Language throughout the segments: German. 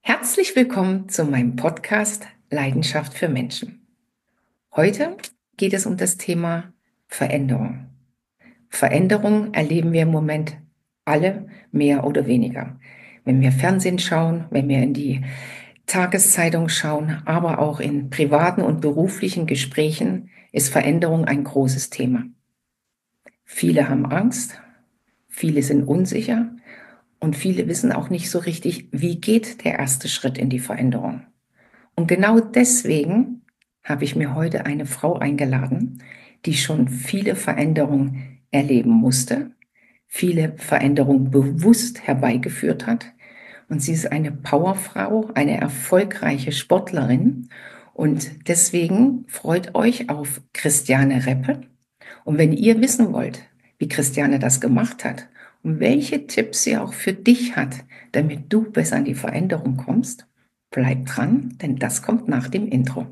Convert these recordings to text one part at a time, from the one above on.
Herzlich willkommen zu meinem Podcast Leidenschaft für Menschen. Heute geht es um das Thema Veränderung. Veränderung erleben wir im Moment alle mehr oder weniger. Wenn wir Fernsehen schauen, wenn wir in die Tageszeitung schauen, aber auch in privaten und beruflichen Gesprächen ist Veränderung ein großes Thema. Viele haben Angst, viele sind unsicher und viele wissen auch nicht so richtig, wie geht der erste Schritt in die Veränderung. Und genau deswegen habe ich mir heute eine Frau eingeladen, die schon viele Veränderungen erleben musste, viele Veränderungen bewusst herbeigeführt hat. Und sie ist eine Powerfrau, eine erfolgreiche Sportlerin. Und deswegen freut euch auf Christiane Reppe. Und wenn ihr wissen wollt, wie Christiane das gemacht hat und welche Tipps sie auch für dich hat, damit du besser an die Veränderung kommst, bleib dran, denn das kommt nach dem Intro.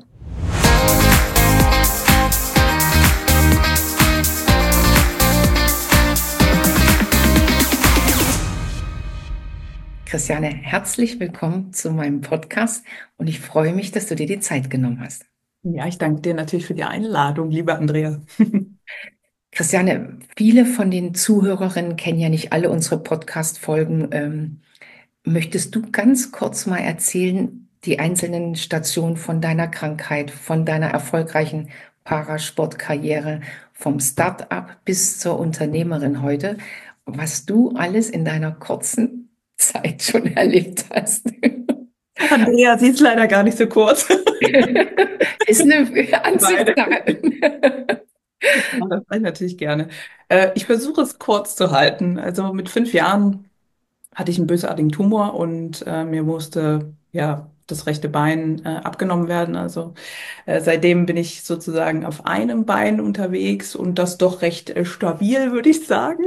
Christiane, herzlich willkommen zu meinem Podcast und ich freue mich, dass du dir die Zeit genommen hast. Ja, ich danke dir natürlich für die Einladung, liebe Andrea. Christiane, viele von den Zuhörerinnen kennen ja nicht alle unsere Podcast-Folgen. Möchtest du ganz kurz mal erzählen, die einzelnen Stationen von deiner Krankheit, von deiner erfolgreichen Parasportkarriere, vom Start-up bis zur Unternehmerin heute, was du alles in deiner kurzen Zeit schon erlebt hast? Andrea, sie ist leider gar nicht so kurz. Ist eine Beide. Ansichtssache. Ja, das mache ich natürlich gerne. Ich versuche es kurz zu halten. Also mit 5 Jahren hatte ich einen bösartigen Tumor und mir musste ja das rechte Bein abgenommen werden. Also seitdem bin ich sozusagen auf einem Bein unterwegs und das doch recht stabil, würde ich sagen.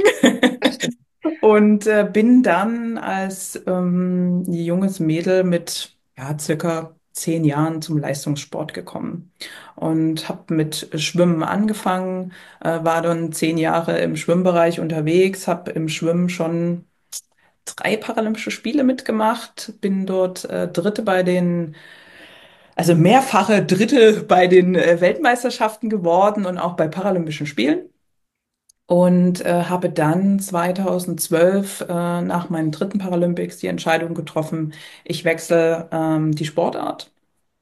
Und bin dann als junges Mädel mit ja, circa 10 Jahren zum Leistungssport gekommen und habe mit Schwimmen angefangen, war dann 10 Jahre im Schwimmbereich unterwegs, habe im Schwimmen schon 3 Paralympische Spiele mitgemacht, bin dort Dritte bei den, also mehrfache Dritte bei den Weltmeisterschaften geworden und auch bei Paralympischen Spielen und habe dann 2012 nach meinen dritten Paralympics die Entscheidung getroffen, ich wechsle die Sportart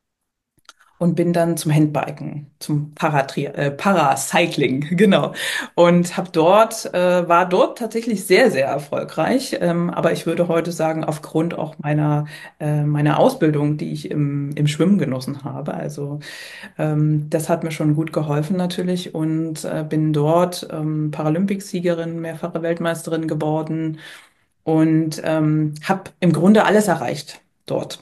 und bin dann zum Handbiken, zum Paracycling, genau. Und war dort tatsächlich sehr, sehr erfolgreich. Aber ich würde heute sagen, aufgrund auch meiner Ausbildung, die ich im Schwimmen genossen habe. Also das hat mir schon gut geholfen natürlich und bin dort Paralympicsiegerin, mehrfache Weltmeisterin geworden und habe im Grunde alles erreicht dort.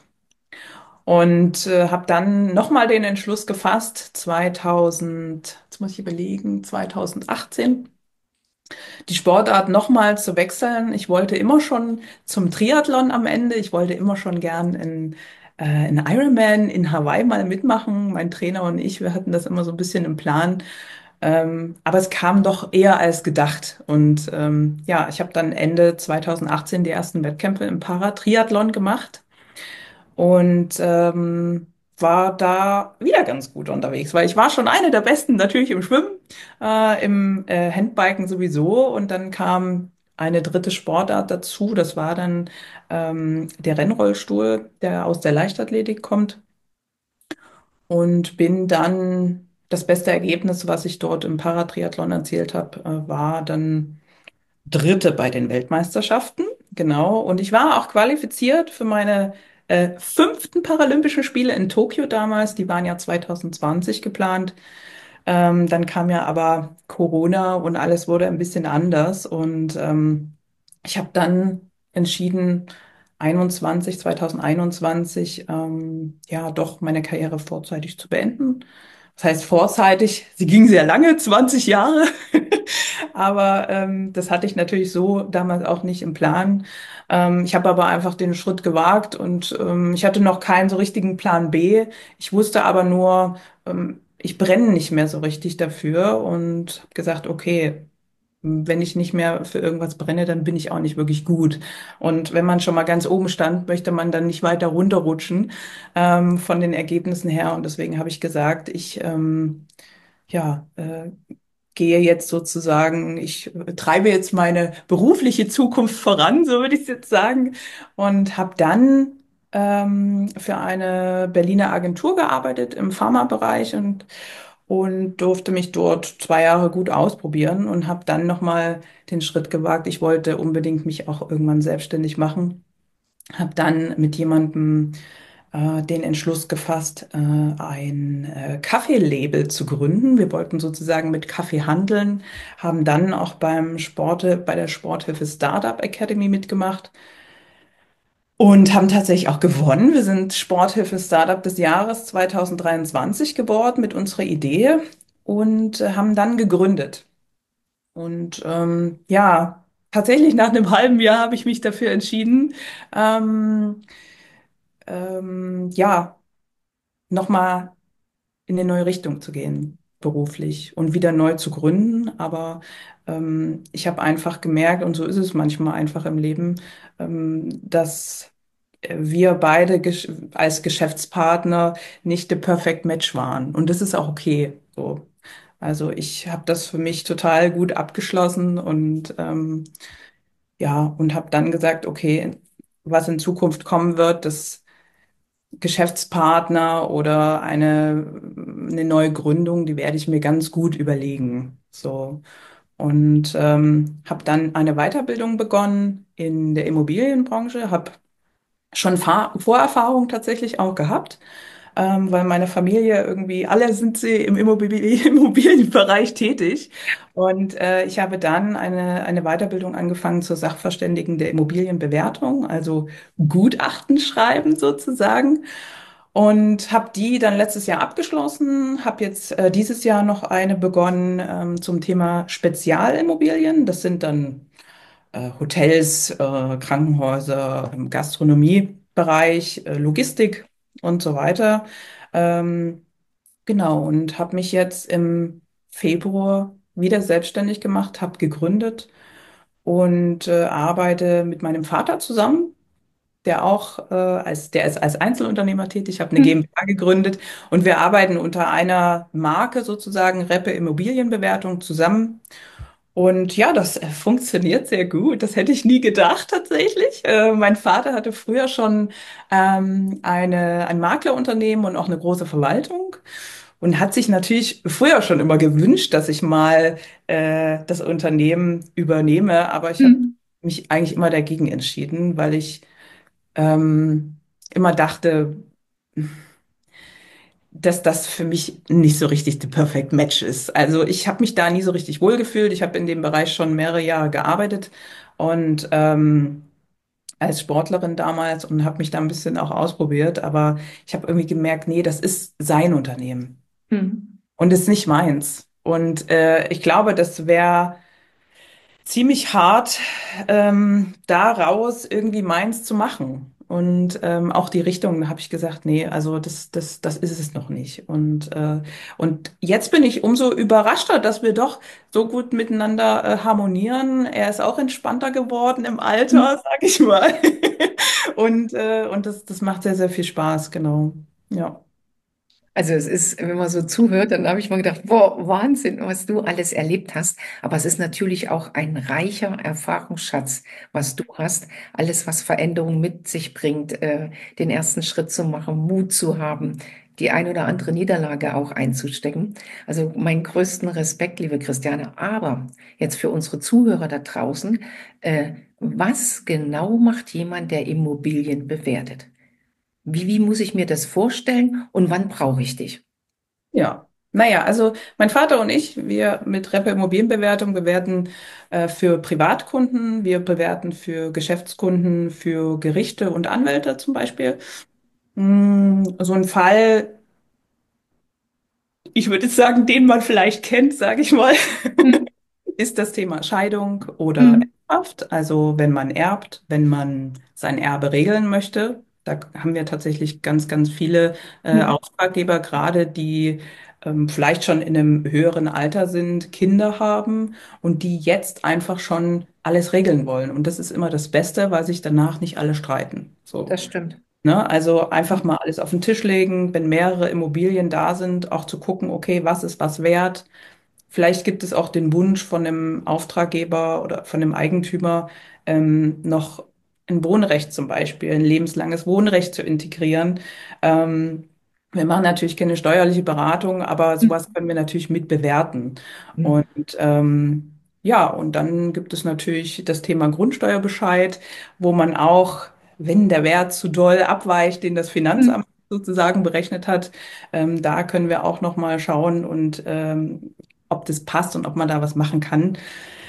Und habe dann nochmal den Entschluss gefasst, 2000, jetzt muss ich überlegen, 2018, die Sportart nochmal zu wechseln. Ich wollte immer schon zum Triathlon am Ende. Ich wollte immer schon gern in Ironman in Hawaii mal mitmachen. Mein Trainer und ich, wir hatten das immer so ein bisschen im Plan. Aber es kam doch eher als gedacht. Und ja, ich habe dann Ende 2018 die ersten Wettkämpfe im Paratriathlon gemacht und war da wieder ganz gut unterwegs, weil ich war schon eine der Besten natürlich im Schwimmen, im Handbiken sowieso und dann kam eine dritte Sportart dazu, das war dann der Rennrollstuhl, der aus der Leichtathletik kommt und bin dann das beste Ergebnis, was ich dort im Paratriathlon erzielt habe, war dann Dritte bei den Weltmeisterschaften, genau. Und ich war auch qualifiziert für meine fünften Paralympischen Spiele in Tokio damals. Die waren ja 2020 geplant. Dann kam ja aber Corona und alles wurde ein bisschen anders. Und ich habe dann entschieden, 2021, ja, doch meine Karriere vorzeitig zu beenden. Das heißt vorzeitig, sie ging sehr lange, 20 Jahre. Aber das hatte ich natürlich so damals auch nicht im Plan. Ich habe aber einfach den Schritt gewagt und ich hatte noch keinen so richtigen Plan B. Ich wusste aber nur, ich brenne nicht mehr so richtig dafür und habe gesagt, okay, wenn ich nicht mehr für irgendwas brenne, dann bin ich auch nicht wirklich gut. Und wenn man schon mal ganz oben stand, möchte man dann nicht weiter runterrutschen, von den Ergebnissen her. Und deswegen habe ich gesagt, ja, gehe jetzt sozusagen, ich treibe jetzt meine berufliche Zukunft voran, so würde ich es jetzt sagen, und habe dann für eine Berliner Agentur gearbeitet im Pharmabereich und durfte mich dort 2 Jahre gut ausprobieren und habe dann nochmal den Schritt gewagt. Ich wollte unbedingt mich auch irgendwann selbstständig machen. Habe dann mit jemandem den Entschluss gefasst, ein Kaffeelabel zu gründen. Wir wollten sozusagen mit Kaffee handeln, haben dann auch bei der Sporthilfe Startup Academy mitgemacht und haben tatsächlich auch gewonnen. Wir sind Sporthilfe Startup des Jahres 2023 geworden mit unserer Idee und haben dann gegründet. Und ja, tatsächlich nach einem halben Jahr habe ich mich dafür entschieden, ähm, ja, nochmal in eine neue Richtung zu gehen, beruflich und wieder neu zu gründen. Aber ich habe einfach gemerkt, und so ist es manchmal einfach im Leben, dass wir beide als Geschäftspartner nicht the perfect match waren. Und das ist auch okay. So. Also ich habe das für mich total gut abgeschlossen und ja, und habe dann gesagt, okay, was in Zukunft kommen wird, das Geschäftspartner oder eine neue Gründung, die werde ich mir ganz gut überlegen. So. Und habe dann eine Weiterbildung begonnen in der Immobilienbranche, habe schon Vorerfahrung tatsächlich auch gehabt, weil meine Familie irgendwie, alle sind sie im Immobilienbereich tätig. Und ich habe dann eine Weiterbildung angefangen zur Sachverständigen der Immobilienbewertung, also Gutachten schreiben sozusagen. Und habe die dann letztes Jahr abgeschlossen, habe jetzt dieses Jahr noch eine begonnen zum Thema Spezialimmobilien. Das sind dann Hotels, Krankenhäuser, im Gastronomiebereich, Logistik und so weiter. Ähm, genau, und habe mich jetzt im Februar wieder selbstständig gemacht, habe gegründet und arbeite mit meinem Vater zusammen. Der ist als Einzelunternehmer tätig, habe eine Hm. GmbH gegründet und wir arbeiten unter einer Marke sozusagen, Reppe Immobilienbewertung zusammen. Und ja, das funktioniert sehr gut. Das hätte ich nie gedacht tatsächlich. Mein Vater hatte früher schon ein Maklerunternehmen und auch eine große Verwaltung und hat sich natürlich früher schon immer gewünscht, dass ich mal das Unternehmen übernehme. Aber ich habe Hm. mich eigentlich immer dagegen entschieden, weil ich immer dachte, dass das für mich nicht so richtig the perfect match ist. Also ich habe mich da nie so richtig wohlgefühlt. Ich habe in dem Bereich schon mehrere Jahre gearbeitet und als Sportlerin damals und habe mich da ein bisschen auch ausprobiert. Aber ich habe irgendwie gemerkt, nee, das ist sein Unternehmen Hm. und ist nicht meins. Und ich glaube, das wäre ziemlich hart, daraus irgendwie meins zu machen. Und auch die Richtung habe ich gesagt, nee, also das ist es noch nicht. Und jetzt bin ich umso überraschter, dass wir doch so gut miteinander harmonieren. Er ist auch entspannter geworden im Hm. Alter, sag ich mal. Und das macht sehr, sehr viel Spaß, genau. Ja. Also es ist, wenn man so zuhört, dann habe ich mal gedacht, boah, Wahnsinn, was du alles erlebt hast. Aber es ist natürlich auch ein reicher Erfahrungsschatz, was du hast. Alles, was Veränderung mit sich bringt, den ersten Schritt zu machen, Mut zu haben, die ein oder andere Niederlage auch einzustecken. Also meinen größten Respekt, liebe Christiane. Aber jetzt für unsere Zuhörer da draußen, was genau macht jemand, der Immobilien bewertet? Wie muss ich mir das vorstellen und wann brauche ich dich? Ja, naja, also mein Vater und ich, wir mit Reppe Immobilienbewertung bewerten für Privatkunden, wir bewerten für Geschäftskunden, für Gerichte und Anwälte zum Beispiel. So ein Fall, ich würde jetzt sagen, den man vielleicht kennt, sage ich mal, Hm. ist das Thema Scheidung oder Hm. Erbschaft. Also wenn man erbt, wenn man sein Erbe regeln möchte. Da haben wir tatsächlich ganz, ganz viele Hm. Auftraggeber gerade, die vielleicht schon in einem höheren Alter sind, Kinder haben und die jetzt einfach schon alles regeln wollen. Und das ist immer das Beste, weil sich danach nicht alle streiten. So. Das stimmt. Ne? Also einfach mal alles auf den Tisch legen, wenn mehrere Immobilien da sind, auch zu gucken, okay, was ist was wert? Vielleicht gibt es auch den Wunsch von einem Auftraggeber oder von einem Eigentümer, noch ein Wohnrecht zum Beispiel, ein lebenslanges Wohnrecht zu integrieren. Wir machen natürlich keine steuerliche Beratung, aber sowas können wir natürlich mit bewerten. Mhm. Und ja, und dann gibt es natürlich das Thema Grundsteuerbescheid, wo man auch, wenn der Wert zu doll abweicht, den das Mhm. Finanzamt sozusagen berechnet hat, da können wir auch noch mal schauen und ob das passt und ob man da was machen kann.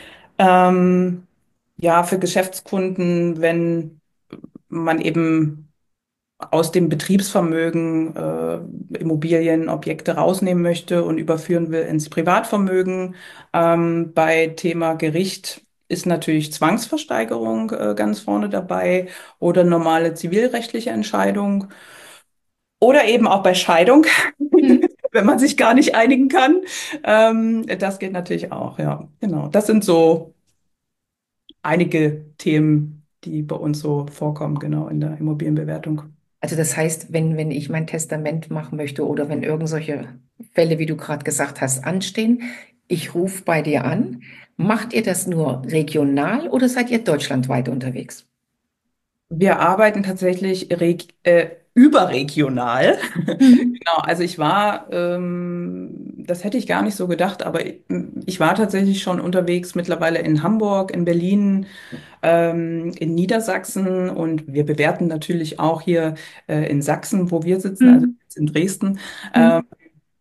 Ähm, ja, für Geschäftskunden, wenn man eben aus dem Betriebsvermögen Immobilien, Objekte rausnehmen möchte und überführen will ins Privatvermögen. Bei Thema Gericht ist natürlich Zwangsversteigerung ganz vorne dabei oder normale zivilrechtliche Entscheidung oder eben auch bei Scheidung, Mhm. wenn man sich gar nicht einigen kann. Das geht natürlich auch, ja, genau. Das sind so einige Themen, die bei uns so vorkommen, genau, in der Immobilienbewertung. Also das heißt, wenn ich mein Testament machen möchte oder wenn irgend solche Fälle, wie du gerade gesagt hast, anstehen, ich rufe bei dir an. Macht ihr das nur regional oder seid ihr deutschlandweit unterwegs? Wir arbeiten tatsächlich überregional. Mhm. Genau, also ich war, das hätte ich gar nicht so gedacht, aber ich war tatsächlich schon unterwegs mittlerweile in Hamburg, in Berlin, in Niedersachsen und wir bewerten natürlich auch hier in Sachsen, wo wir sitzen, also Mhm. jetzt in Dresden. Ähm, Mhm.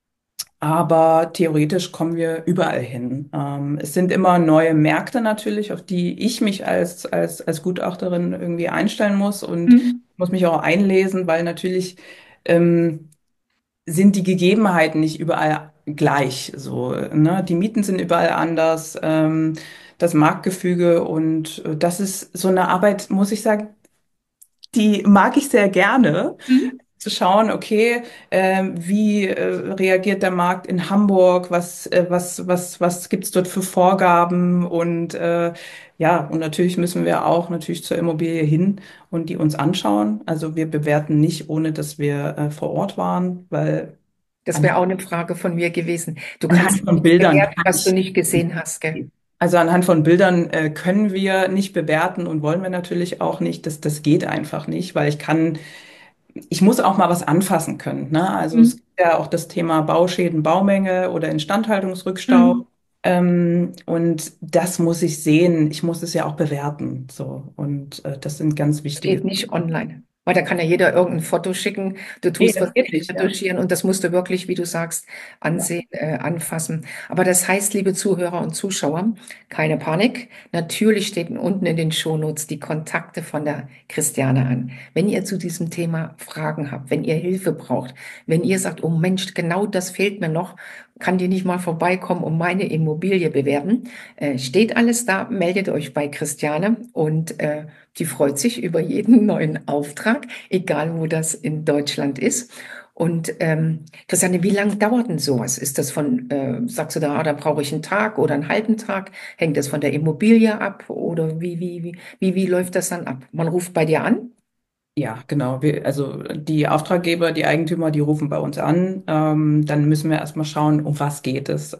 aber theoretisch kommen wir überall hin. Es sind immer neue Märkte natürlich, auf die ich mich als Gutachterin irgendwie einstellen muss und Mhm. muss mich auch einlesen, weil natürlich ähm, sind die Gegebenheiten nicht überall gleich. So, ne? Die Mieten sind überall anders, das Marktgefüge und das ist so eine Arbeit, muss ich sagen, die mag ich sehr gerne Mhm. zu schauen, okay, wie reagiert der Markt in Hamburg, was gibt's dort für Vorgaben und ja, und natürlich müssen wir auch natürlich zur Immobilie hin und die uns anschauen. Also wir bewerten nicht, ohne dass wir vor Ort waren, weil Das wäre auch anhand, eine Frage von mir gewesen. Du anhand kannst von nichts Bildern bewerten, kann was du ich. nicht gesehen hast, gell? Also anhand von Bildern können wir nicht bewerten und wollen wir natürlich auch nicht. Das geht einfach nicht, weil ich muss auch mal was anfassen können, ne? Also es Mhm. gibt ja auch das Thema Bauschäden, Baumenge oder Instandhaltungsrückstau. Mhm. Und das muss ich sehen. Ich muss es ja auch bewerten. So. Und das sind ganz Das wichtige. geht nicht online. Weil da kann ja jeder irgendein Foto schicken. Du Nee, tust was das geht nicht nicht, ja. retuschieren und das musst du wirklich, wie du sagst, Ja. ansehen, anfassen. Aber das heißt, liebe Zuhörer und Zuschauer, keine Panik. Natürlich steht unten in den Shownotes die Kontakte von der Christiane an. Wenn ihr zu diesem Thema Fragen habt, wenn ihr Hilfe braucht, wenn ihr sagt, oh Mensch, genau das fehlt mir noch, kann die nicht mal vorbeikommen und meine Immobilie bewerben, steht alles da, meldet euch bei Christiane und die freut sich über jeden neuen Auftrag, egal wo das in Deutschland ist. Und Christiane, wie lange dauert denn sowas? Ist das von, sagst du da, da brauche ich einen Tag oder einen halben Tag? Hängt das von der Immobilie ab oder wie läuft das dann ab? Man ruft bei dir an? Ja, genau. Also die Auftraggeber, die Eigentümer, die rufen bei uns an. Dann müssen wir erstmal schauen, um was geht es.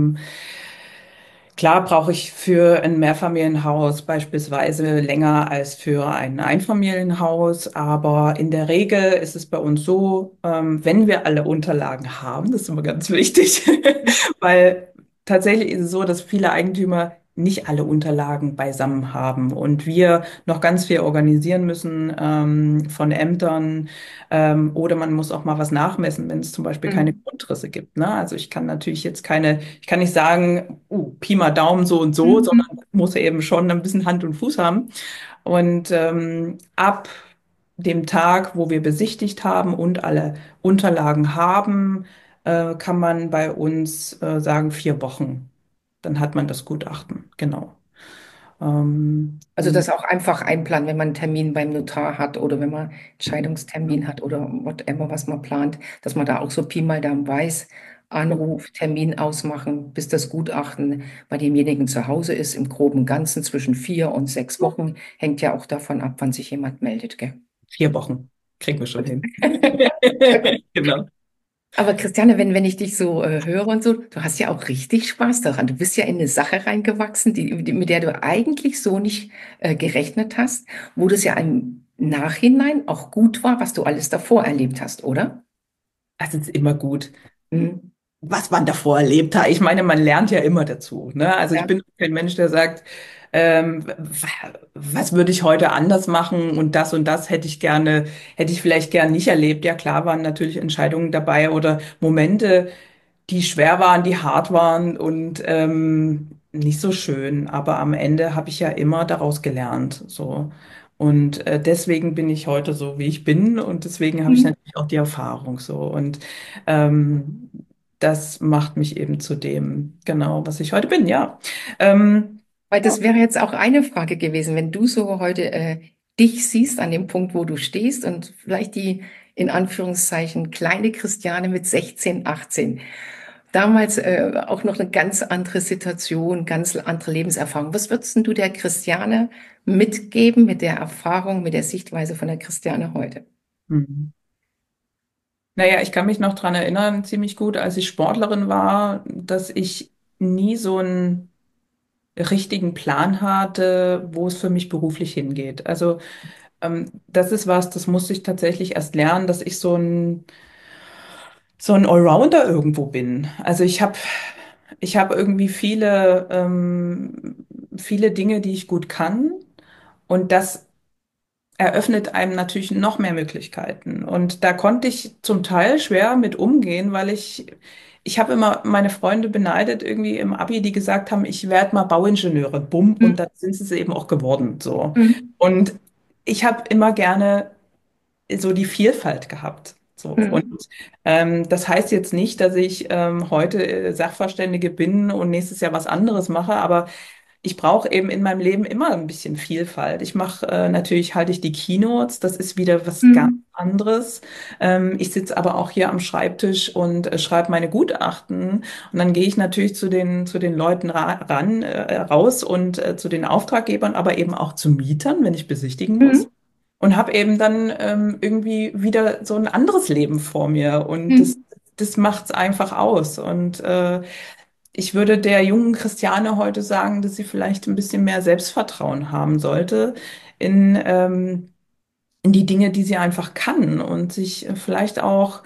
Klar brauche ich für ein Mehrfamilienhaus beispielsweise länger als für ein Einfamilienhaus, aber in der Regel ist es bei uns so, wenn wir alle Unterlagen haben, das ist immer ganz wichtig, weil tatsächlich ist es so, dass viele Eigentümer nicht alle Unterlagen beisammen haben und wir noch ganz viel organisieren müssen von Ämtern oder man muss auch mal was nachmessen, wenn es zum Beispiel keine Mhm. Grundrisse gibt. Ne? Also ich kann natürlich jetzt ich kann nicht sagen, Pi mal Daumen so und so, sondern Mhm. muss eben schon ein bisschen Hand und Fuß haben. Und ab dem Tag, wo wir besichtigt haben und alle Unterlagen haben, kann man bei uns sagen 4 Wochen. Dann hat man das Gutachten, genau. Also Und das auch einfach einplanen, wenn man einen Termin beim Notar hat oder wenn man Entscheidungstermin hat oder whatever, was man plant, dass man da auch so Pi mal Daumen weiß. Anruf, Termin ausmachen, bis das Gutachten bei demjenigen zu Hause ist, im groben Ganzen zwischen 4 und 6 Wochen. Hängt ja auch davon ab, wann sich jemand meldet, gell? 4 Wochen kriegen wir schon Gut. hin. Okay. Genau. Aber Christiane, wenn ich dich so höre und so, du hast ja auch richtig Spaß daran. Du bist ja in eine Sache reingewachsen, mit der du eigentlich so nicht gerechnet hast, wo das ja im Nachhinein auch gut war, was du alles davor erlebt hast, oder? Das ist immer gut, Mhm. was man davor erlebt hat. Ich meine, man lernt ja immer dazu, ne? Also ich Ja. bin kein Mensch, der sagt, was würde ich heute anders machen und das hätte ich vielleicht gern nicht erlebt. Ja, klar waren natürlich Entscheidungen dabei oder Momente, die schwer waren, die hart waren und nicht so schön. Aber am Ende habe ich ja immer daraus gelernt, so. Und deswegen bin ich heute so, wie ich bin und deswegen habe ich Mhm. natürlich auch die Erfahrung so. Und ähm, das macht mich eben zu dem, genau, was ich heute bin, ja. Weil Ja. das wäre jetzt auch eine Frage gewesen, wenn du so heute dich siehst an dem Punkt, wo du stehst und vielleicht die in Anführungszeichen kleine Christiane mit 16, 18. Damals auch noch eine ganz andere Situation, ganz andere Lebenserfahrung. Was würdest denn du der Christiane mitgeben mit der Erfahrung, mit der Sichtweise von der Christiane heute? Hm. Naja, ich kann mich noch dran erinnern, ziemlich gut, als ich Sportlerin war, dass ich nie so einen richtigen Plan hatte, wo es für mich beruflich hingeht. Also das ist was, das musste ich tatsächlich erst lernen, dass ich so ein Allrounder irgendwo bin. Also ich habe irgendwie viele Dinge, die ich gut kann. Und das eröffnet einem natürlich noch mehr Möglichkeiten. Und da konnte ich zum Teil schwer mit umgehen, weil ich habe immer meine Freunde beneidet, irgendwie im Abi, die gesagt haben, ich werde mal Bauingenieure, bumm, und dann sind sie es eben auch geworden, so. Mhm. Und ich habe immer gerne so die Vielfalt gehabt. So. Und Mhm. das heißt jetzt nicht, dass ich heute Sachverständige bin und nächstes Jahr was anderes mache, aber ich brauche eben in meinem Leben immer ein bisschen Vielfalt. Ich mache natürlich halte ich die Keynotes, das ist wieder was ganz Mhm. anderes. Ich sitze aber auch hier am Schreibtisch und schreibe meine Gutachten und dann gehe ich natürlich zu den Leuten raus und zu den Auftraggebern, aber eben auch zu Mietern, wenn ich besichtigen muss. Mhm. Und habe eben dann irgendwie wieder so ein anderes Leben vor mir und Mhm. das macht's einfach aus. Und ich würde der jungen Christiane heute sagen, dass sie vielleicht ein bisschen mehr Selbstvertrauen haben sollte in, in die Dinge, die sie einfach kann und sich vielleicht auch,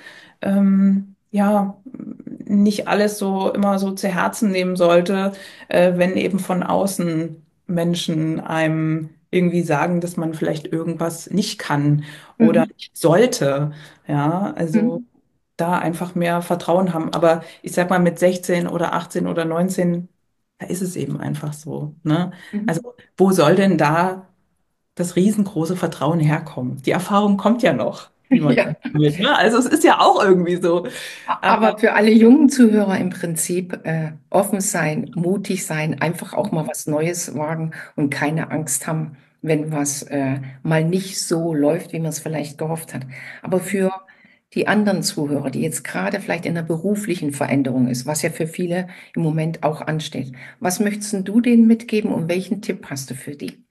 ja, nicht alles so immer so zu Herzen nehmen sollte, wenn eben von außen Menschen einem irgendwie sagen, dass man vielleicht irgendwas nicht kann oder Mhm. nicht sollte. Ja, also Mhm. da einfach mehr Vertrauen haben. Aber ich sag mal, mit 16 oder 18 oder 19, da ist es eben einfach so, ne? Also, Mhm. wo soll denn da das riesengroße Vertrauen herkommen? Die Erfahrung kommt ja noch, wie man Ja. will, ne? Also, es ist ja auch irgendwie so. Aber Aber für alle jungen Zuhörer im Prinzip offen sein, mutig sein, einfach auch mal was Neues wagen und keine Angst haben, wenn was mal nicht so läuft, wie man es vielleicht gehofft hat. Aber für die anderen Zuhörer, die jetzt gerade vielleicht in einer beruflichen Veränderung ist, was ja für viele im Moment auch ansteht, was möchtest denn du denen mitgeben und welchen Tipp hast du für die?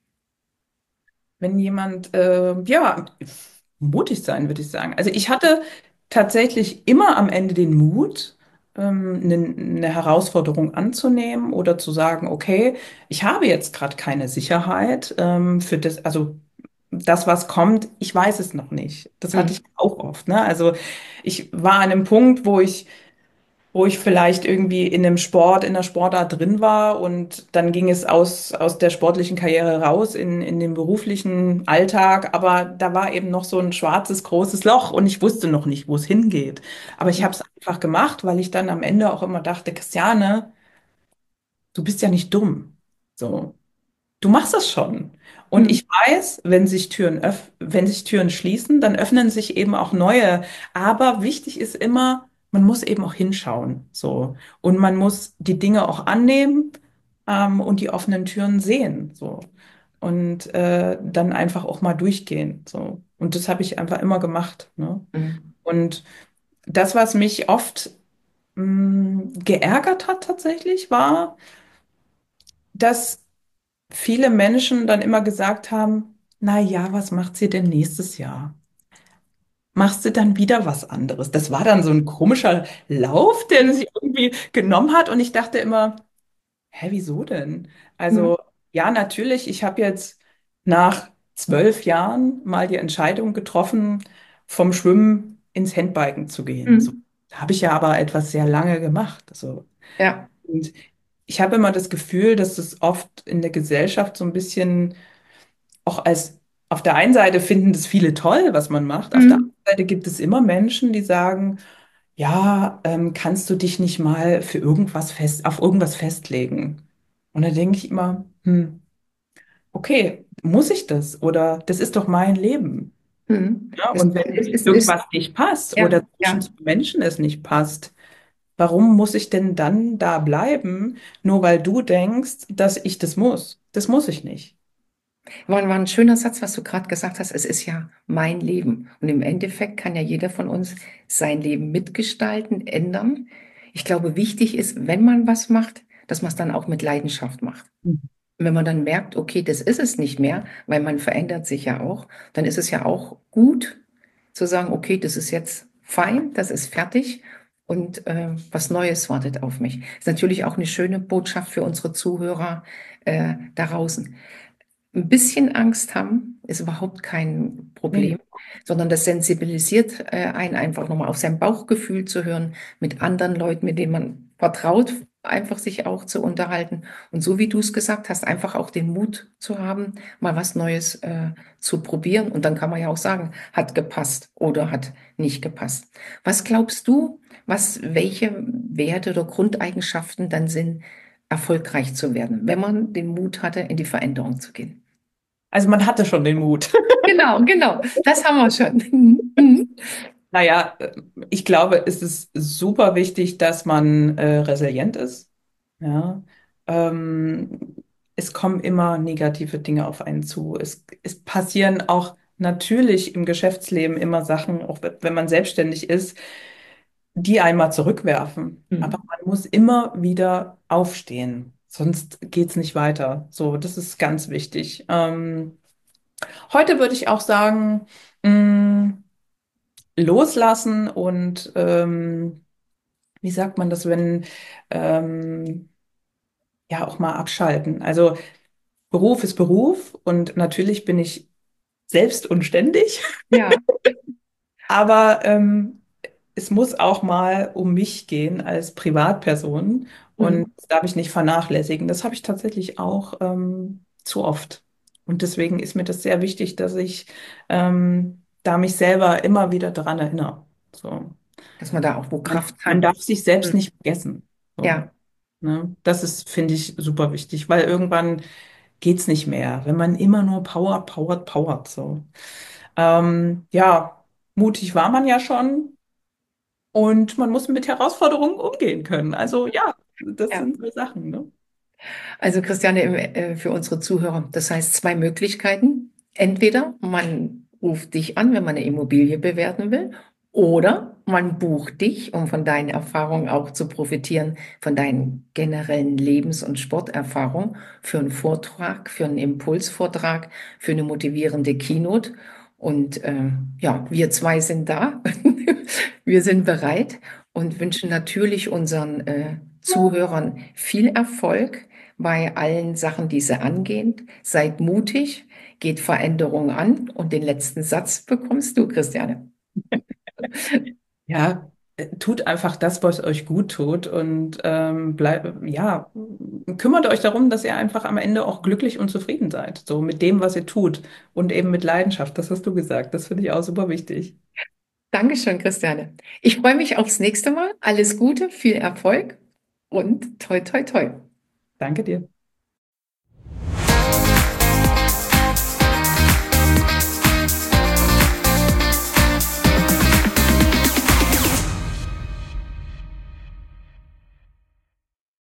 wenn jemand, ja, mutig sein, würde ich sagen. Also ich hatte tatsächlich immer am Ende den Mut, eine Herausforderung anzunehmen oder zu sagen, okay, ich habe jetzt gerade keine Sicherheit, für das, also das, was kommt, ich weiß es noch nicht. Das hatte ich Mhm. auch oft, ne? Also ich war an einem Punkt, wo ich vielleicht irgendwie in einem Sport, in der Sportart drin war und dann ging es aus der sportlichen Karriere raus in den beruflichen Alltag, aber da war eben noch so ein schwarzes, großes Loch und ich wusste noch nicht, wo es hingeht. Aber ich habe es einfach gemacht, weil ich dann am Ende auch immer dachte, Christiane, du bist ja nicht dumm. So. Du machst das schon. Und Mhm. ich weiß, wenn sich Türen schließen, dann öffnen sich eben auch neue. Aber wichtig ist immer, man muss eben auch hinschauen, so. Und man muss die Dinge auch annehmen, und die offenen Türen sehen, so. Und dann einfach auch mal durchgehen, so. Und das habe ich einfach immer gemacht, ne? Mhm. Und das, was mich oft geärgert hat tatsächlich, war, dass viele Menschen dann immer gesagt haben, na ja, was macht sie denn nächstes Jahr? Machst du dann wieder was anderes? Das war dann so ein komischer Lauf, der sich irgendwie genommen hat und ich dachte immer, hä, wieso denn? Mhm. Also, ja, natürlich, ich habe jetzt nach 12 Jahren mal die Entscheidung getroffen, vom Schwimmen ins Handbiken zu gehen. So, Mhm. habe ich ja aber etwas sehr lange gemacht. Also, Ja. und ich habe immer das Gefühl, dass es oft in der Gesellschaft so ein bisschen auch als auf der einen Seite finden das viele toll, was man macht. Auf der Mhm. anderen Seite gibt es immer Menschen, die sagen, ja, kannst du dich nicht mal für irgendwas auf irgendwas festlegen? Und da denke ich immer, okay, muss ich das? Oder das ist doch mein Leben. Mhm. Ja, Das und wenn ist, irgendwas nicht passt ja, oder zwischen ja. zwei Menschen es nicht passt, warum muss ich denn dann da bleiben, nur weil du denkst, dass ich das muss? Das muss ich nicht. War ein schöner Satz, was du gerade gesagt hast. Es ist ja mein Leben. Und im Endeffekt kann ja jeder von uns sein Leben mitgestalten, ändern. Ich glaube, wichtig ist, wenn man was macht, dass man es dann auch mit Leidenschaft macht. Und wenn man dann merkt, okay, das ist es nicht mehr, weil man verändert sich ja auch, dann ist es ja auch gut zu sagen, okay, das ist jetzt fein, das ist fertig und was Neues wartet auf mich. Ist natürlich auch eine schöne Botschaft für unsere Zuhörer da draußen. Ein bisschen Angst haben ist überhaupt kein Nee. Problem, sondern das sensibilisiert einen einfach nochmal auf sein Bauchgefühl zu hören, mit anderen Leuten, mit denen man vertraut, einfach sich auch zu unterhalten. Und so wie du es gesagt hast, einfach auch den Mut zu haben, mal was Neues zu probieren. Und dann kann man ja auch sagen, hat gepasst oder hat nicht gepasst. Was glaubst du, welche Werte oder Grundeigenschaften dann sind, erfolgreich zu werden, wenn man den Mut hatte, in die Veränderung zu gehen? Also man hatte schon den Mut. Genau, genau. Das haben wir schon. Mhm. Naja, ich glaube, es ist super wichtig, dass man resilient ist. Ja. Ähm, Es kommen immer negative Dinge auf einen zu. Es passieren auch natürlich im Geschäftsleben immer Sachen, auch wenn man selbstständig ist, die einmal zurückwerfen. Aber Mhm. man muss immer wieder aufstehen, sonst geht's nicht weiter. So, das ist ganz wichtig. Heute würde ich auch sagen, mh, loslassen und wie sagt man das, wenn ja auch mal abschalten. Also Beruf ist Beruf und natürlich bin ich selbst und ständig, Ja, aber es muss auch mal um mich gehen als Privatperson und mhm. das darf ich nicht vernachlässigen. Das habe ich tatsächlich auch zu oft. Und deswegen ist mir das sehr wichtig, dass ich da mich selber immer wieder dran erinnere. So. Dass man da auch wo Man, Kraft man tankt. darf sich selbst Mhm. nicht vergessen. So, Ja, ne? Das ist, finde ich, super wichtig, weil irgendwann geht's nicht mehr, wenn man immer nur powert. So. Ja, mutig war man ja schon und man muss mit Herausforderungen umgehen können. Also ja, das ja. sind so Sachen, ne? Also Christiane, für unsere Zuhörer, das heißt zwei Möglichkeiten. Entweder man ruft dich an, wenn man eine Immobilie bewerten will, oder man bucht dich, um von deinen Erfahrungen auch zu profitieren, von deinen generellen Lebens- und Sporterfahrungen für einen Vortrag, für einen Impulsvortrag, für eine motivierende Keynote. Und ja, wir zwei sind da. Wir sind bereit und wünschen natürlich unseren Zuhörern viel Erfolg bei allen Sachen, die sie angehen. Seid mutig, geht Veränderung an und den letzten Satz bekommst du, Christiane. Ja, tut einfach das, was euch gut tut und ja, kümmert euch darum, dass ihr einfach am Ende auch glücklich und zufrieden seid, so mit dem, was ihr tut und eben mit Leidenschaft. Das hast du gesagt. Das finde ich auch super wichtig. Dankeschön, Christiane. Ich freue mich aufs nächste Mal. Alles Gute, viel Erfolg und toi, toi, toi. Danke dir.